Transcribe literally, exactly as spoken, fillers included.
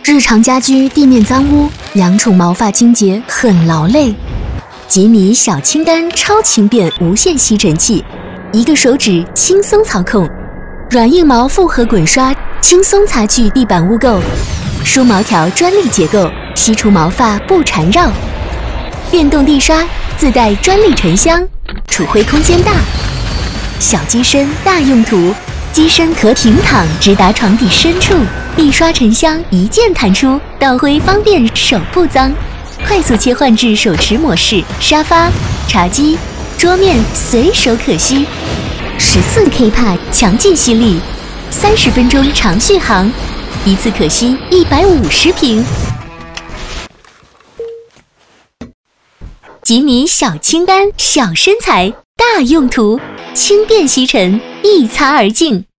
日常家居地面脏污，养宠毛发清洁很劳累。吉米小清单超轻便无线吸尘器，一个手指轻松操控，软硬毛复合滚刷轻松擦去地板污垢，梳毛条专利结构，吸除毛发不缠绕。电动地刷自带专利沉香，储灰空间大。小机身大用途，机身可平躺直达床底深处，地刷沉香一键弹出，倒灰方便手不脏。快速切换至手持模式，沙发、茶几、桌面随手可吸。十四 K 帕强劲吸力，三十分钟长续航，一次可吸一百五十瓶。吉米小清单，小身材大用途，轻便吸尘，一擦而净。